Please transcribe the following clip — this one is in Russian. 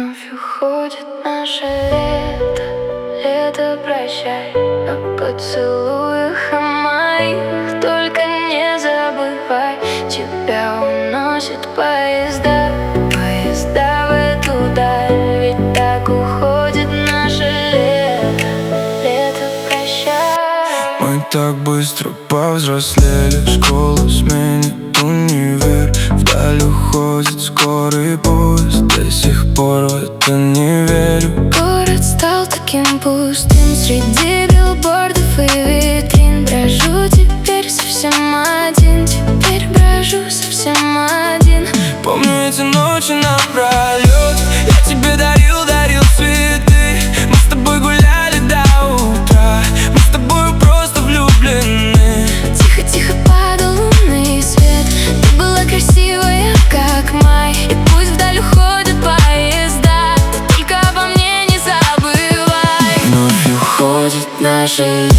Вновь уходит наше лето, лето, прощай. О поцелуях моих только не забывай. Тебя уносят поезда, поезда в эту даль. Ведь так уходит наше лето, лето, прощай. Мы так быстро повзрослели, школу сменит универ. Вдаль уходит скорый поезд, до сих пор в это не верю. Город стал таким пустым, среди билбордов и витрин. Брожу теперь совсем один, теперь брожу совсем один. Помню эти ночи напролет, я тебе дарил цветы. Мы с тобой гуляли до утра, мы с тобой просто влюблены. Тихо-тихо падал лунный свет, ты была красивая, как май. И пусть вдаль уходят поезда, ты только обо мне не забывай. Вновь уходит Наше